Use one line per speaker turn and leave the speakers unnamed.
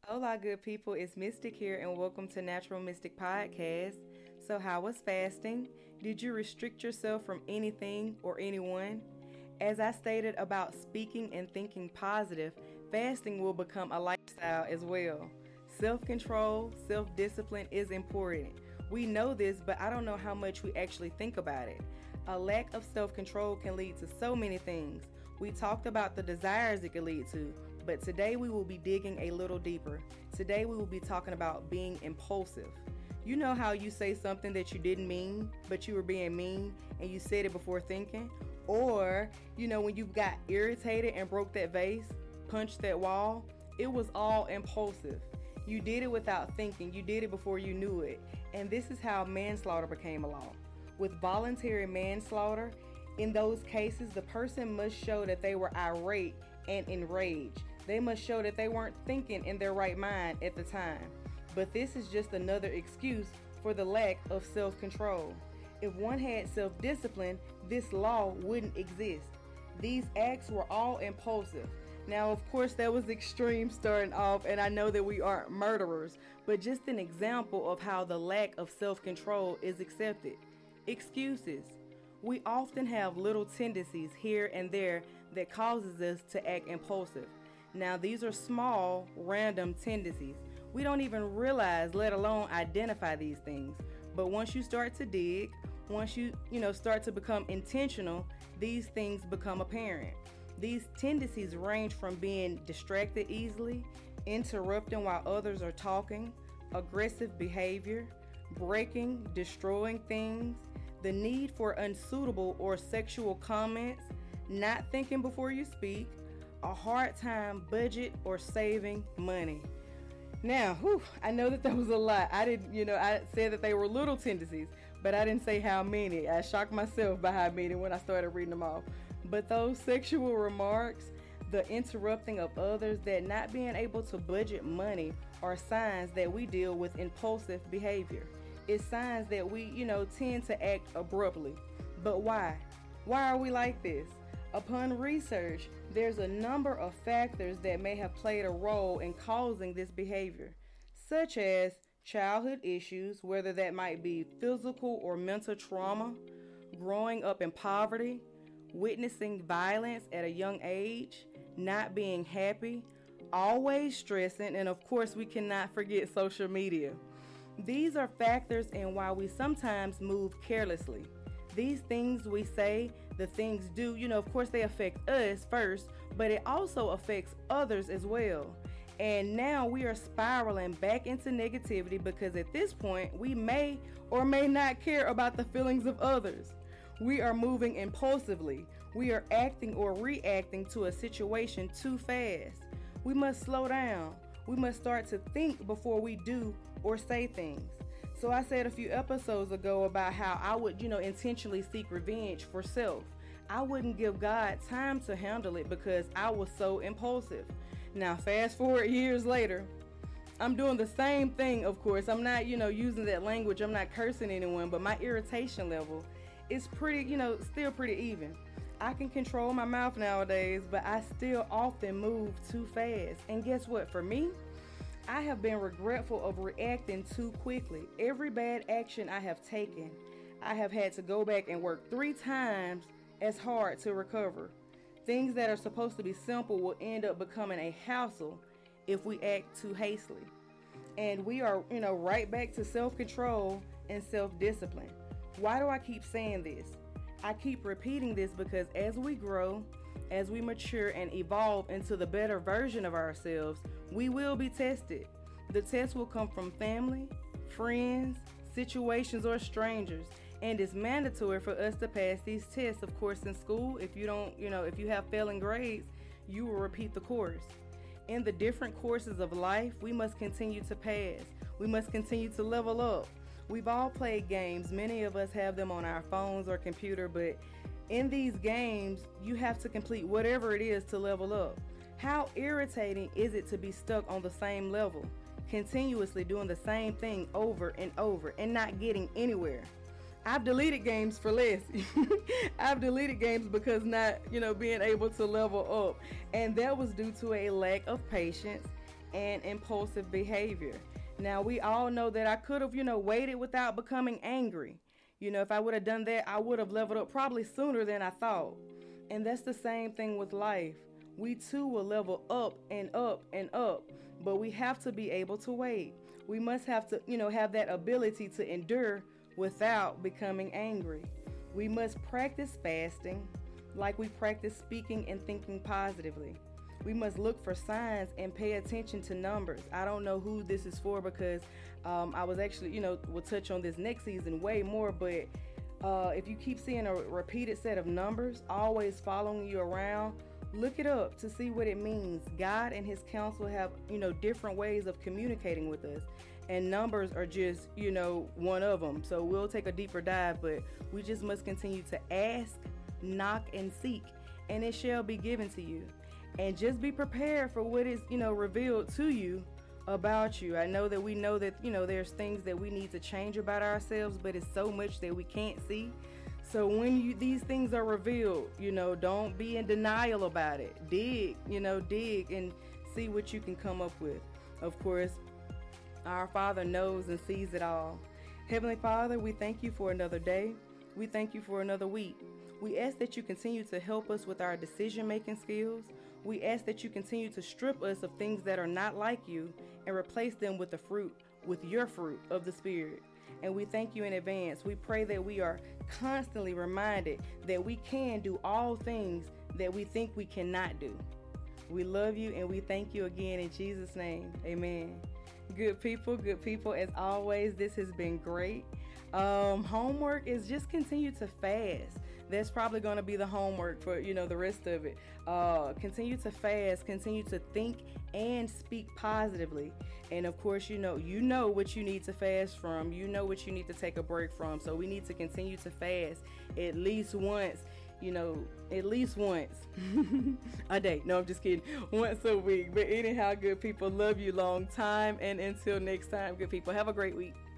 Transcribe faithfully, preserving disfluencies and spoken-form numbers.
Hola, good people. It's Mystic here, and welcome to Natural Mystic Podcast. So, how was fasting? Did you restrict yourself from anything or anyone? As I stated about speaking and thinking positive, fasting will become a lifestyle as well. Self-control, self-discipline is important. We know this, but I don't know how much we actually think about it. A lack of self-control can lead to so many things. We talked about the desires it could lead to, but today we will be digging a little deeper. Today we will be talking about being impulsive. You know how you say something that you didn't mean, but you were being mean and you said it before thinking? Or, you know, when you got irritated and broke that vase, punched that wall, it was all impulsive. You did it without thinking. You did it before you knew it. And this is how manslaughter became a law. With voluntary manslaughter, in those cases, the person must show that they were irate and enraged. They must show that they weren't thinking in their right mind at the time. But this is just another excuse for the lack of self-control. If one had self-discipline, this law wouldn't exist. These acts were all impulsive. Now, of course, that was extreme starting off, and I know that we aren't murderers, but just an example of how the lack of self-control is accepted. Excuses. We often have little tendencies here and there that causes us to act impulsive. Now, these are small, random tendencies. We don't even realize, let alone identify these things. But once you start to dig, once you, you know, start to become intentional, these things become apparent. These tendencies range from being distracted easily, interrupting while others are talking, aggressive behavior, breaking, destroying things, the need for unsuitable or sexual comments, not thinking before you speak, a hard time budget or saving money. Now, whew, I know that that was a lot. I didn't, you know, I said that they were little tendencies, but I didn't say how many. I shocked myself by how many when I started reading them off. But those sexual remarks, the interrupting of others, that not being able to budget money are signs that we deal with impulsive behavior. It's signs that we, you know, tend to act abruptly. But why? Why are we like this? Upon research, there's a number of factors that may have played a role in causing this behavior, such as childhood issues, whether that might be physical or mental trauma, growing up in poverty, witnessing violence at a young age, not being happy, always stressing, and of course we cannot forget social media. These are factors in why we sometimes move carelessly. These things we say, the things do, you know, of course they affect us first, but it also affects others as well. And now we are spiraling back into negativity because at this point we may or may not care about the feelings of others. We are moving impulsively. We are acting or reacting to a situation too fast. We must slow down. We must start to think before we do or say things. So I said a few episodes ago about how I would, you know, intentionally seek revenge for self. I wouldn't give God time to handle it because I was so impulsive. Now, fast forward years later, I'm doing the same thing, of course. I'm not, you know, using that language. I'm not cursing anyone, but my irritation level is pretty, you know, still pretty even. I can control my mouth nowadays, but I still often move too fast. And guess what? For me, I have been regretful of reacting too quickly. Every bad action I have taken, I have had to go back and work three times as hard to recover. Things that are supposed to be simple will end up becoming a hassle if we act too hastily. And we are, you know, right back to self-control and self-discipline. Why do I keep saying this? I keep repeating this because as we grow, as we mature and evolve into the better version of ourselves, we will be tested. The test will come from family, friends, situations, or strangers. And it's mandatory for us to pass these tests. Of course, in school, if you don't, you know, if you have failing grades, you will repeat the course. In the different courses of life, we must continue to pass. We must continue to level up. We've all played games. Many of us have them on our phones or computer, but in these games, you have to complete whatever it is to level up. How irritating is it to be stuck on the same level, continuously doing the same thing over and over and not getting anywhere? I've deleted games for less. I've deleted games because not, you know, being able to level up. And that was due to a lack of patience and impulsive behavior. Now, we all know that I could have, you know, waited without becoming angry. You know, if I would have done that, I would have leveled up probably sooner than I thought. And that's the same thing with life. We too will level up and up and up, but we have to be able to wait. We must have to, you know, have that ability to endure without becoming angry. We must practice fasting like we practice speaking and thinking positively. We must look for signs and pay attention to numbers. I don't know who this is for because um, I was actually, you know, we'll touch on this next season way more, but uh, if you keep seeing a repeated set of numbers always following you around, look it up to see what it means. God and his counsel have, you know, different ways of communicating with us, and numbers are just, you know, one of them. So we'll take a deeper dive, but we just must continue to ask, knock, and seek, and it shall be given to you. And just be prepared for what is, you know, revealed to you about you. I know that we know that, you know, there's things that we need to change about ourselves, but it's so much that we can't see. So when you, these things are revealed, you know, don't be in denial about it. Dig, you know, dig and see what you can come up with. Of course, our Father knows and sees it all. Heavenly Father, we thank you for another day. We thank you for another week. We ask that you continue to help us with our decision-making skills. We ask that you continue to strip us of things that are not like you and replace them with the fruit, with your fruit of the Spirit. And we thank you in advance. We pray that we are constantly reminded that we can do all things that we think we cannot do. We love you and we thank you again in Jesus' name. Amen. Good people, good people. As always, this has been great. Um, homework is just continue to fast. That's probably going to be the homework for, you know, the rest of it. Uh, continue to fast, continue to think and speak positively. And of course, you know, you know what you need to fast from. You know what you need to take a break from. So we need to continue to fast at least once, you know, at least once a day. No, I'm just kidding. Once a week. But anyhow, good people, love you long time. And until next time, good people, have a great week.